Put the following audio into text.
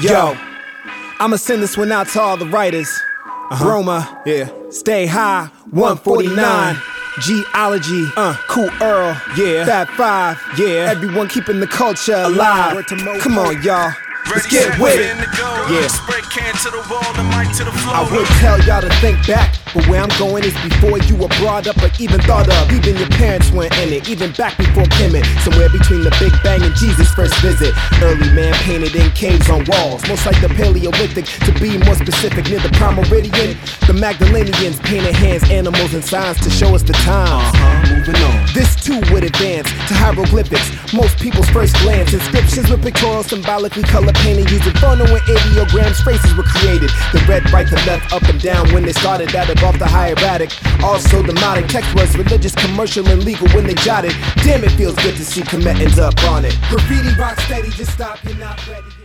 Yo, I'ma send this one out to all the writers. Roma, Yeah. Stay High, 149. Geology, Cool Earl, Yeah. Fat Five, Yeah. Everyone keeping the culture alive. Word to Mo. Come on, y'all. Let's Ready, get set, with fin it. to go. Yeah. Spray can to the wall, the mic to the floor. I would tell y'all to think back, but where I'm going is before you were brought up or even thought of. Even your parents weren't in it, even back before Kemet. Somewhere between the Big Bang and Jesus' first visit. Early man painted in caves on walls, most like the Paleolithic. To be more specific, near the Prime Meridian, the Magdalenians painted hands, animals, and signs to show us the times. Moving on. This too would advance to hieroglyphics, most people's first glance. Inscriptions with pictorial, symbolically color painted, using phono and ideograms. Phrases were created. The red, right, the left, up and down when they started. That evolved the hieratic. Also, the modern text was religious, commercial, and legal when they jotted. Damn, it feels good to see Kemetans up on it. Graffiti rock steady, just stop, you're not ready.